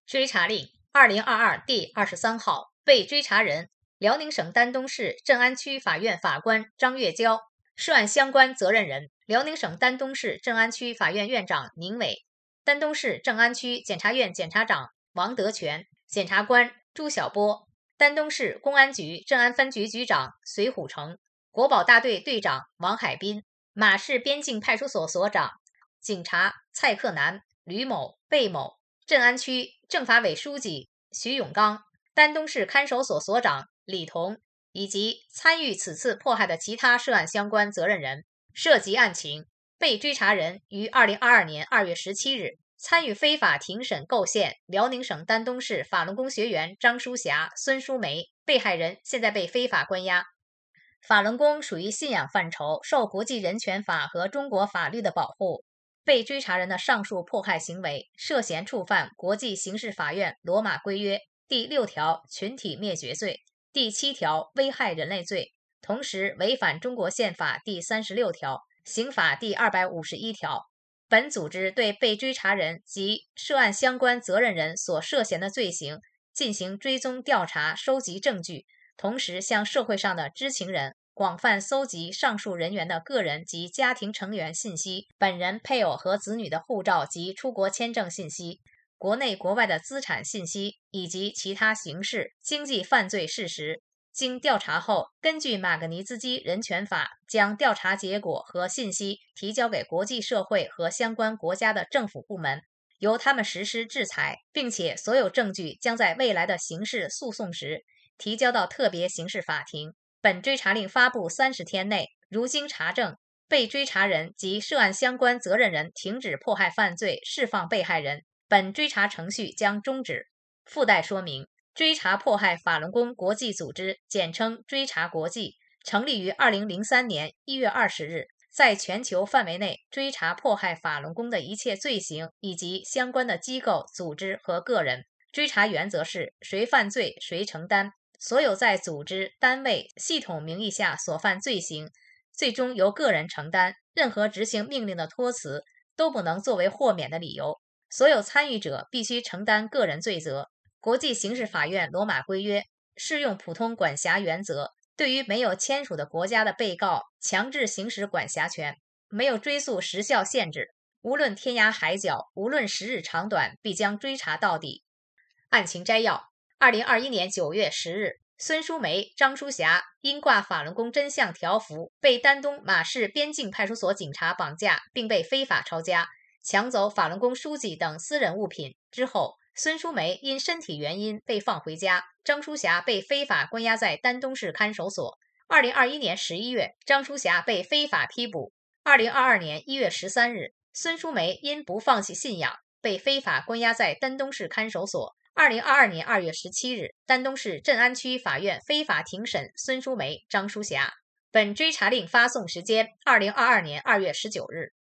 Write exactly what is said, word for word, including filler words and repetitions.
追查令二零二二第二十三号，被追查人辽宁省丹东市镇安区法院法官张月娇，涉案相关责任人辽宁省丹东市镇安区法院院长宁伟，丹东市镇安区检察院检察长王德全，检察官朱晓波，丹东市公安局镇安分局局长隋虎成，国保大队队长王海滨，马市边境派出所所长警察蔡克南、吕某、贝某，镇安区政法委书记徐永刚，丹东市看守所所长李彤，以及参与此次迫害的其他涉案相关责任人。涉及案情，被追查人于二零二二年二月十七日参与非法庭审构陷辽宁省丹东市法轮功学员张淑霞、孙淑梅，被害人现在被非法关押。法轮功属于信仰范畴，受国际人权法和中国法律的保护。被追查人的上述迫害行为涉嫌触犯国际刑事法院罗马规约第六条群体灭绝罪、第七条危害人类罪，同时违反中国宪法第三十六条、刑法第二百五十一条。本组织对被追查人及涉案相关责任人所涉嫌的罪行进行追踪调查，收集证据，同时向社会上的知情人广泛搜集上述人员的个人及家庭成员信息，本人、配偶和子女的护照及出国签证信息，国内国外的资产信息，以及其他刑事、经济犯罪事实。经调查后，根据马格尼兹基人权法，将调查结果和信息提交给国际社会和相关国家的政府部门，由他们实施制裁，并且所有证据将在未来的刑事诉讼时提交到特别刑事法庭。本追查令发布三十天内，如经查证，被追查人及涉案相关责任人停止迫害犯罪，释放被害人，本追查程序将终止。附带说明：追查迫害法轮功国际组织，简称追查国际，成立于二零零三年一月二十日，在全球范围内追查迫害法轮功的一切罪行以及相关的机构、组织和个人。追查原则是谁犯罪谁承担。所有在组织、单位、系统名义下所犯罪行，最终由个人承担，任何执行命令的托辞都不能作为豁免的理由。所有参与者必须承担个人罪责。国际刑事法院罗马规约适用普通管辖原则，对于没有签署的国家的被告强制行使管辖权，没有追诉时效限制，无论天涯海角，无论时日长短，必将追查到底。案情摘要：二零二一年九月十日，孙淑梅、张淑霞因挂法轮功真相条幅，被丹东马市边境派出所警察绑架，并被非法抄家，抢走法轮功书籍等私人物品之后，孙淑梅因身体原因被放回家，张淑霞被非法关押在丹东市看守所。二零二一年十一月，张淑霞被非法批捕。二零二二年一月十三日，孙淑梅因不放弃信仰，被非法关押在丹东市看守所。二零二二年二月十七日，丹东市镇安区法院非法庭审孙淑梅、张淑霞。本追查令发送时间：二零二二年二月十九日。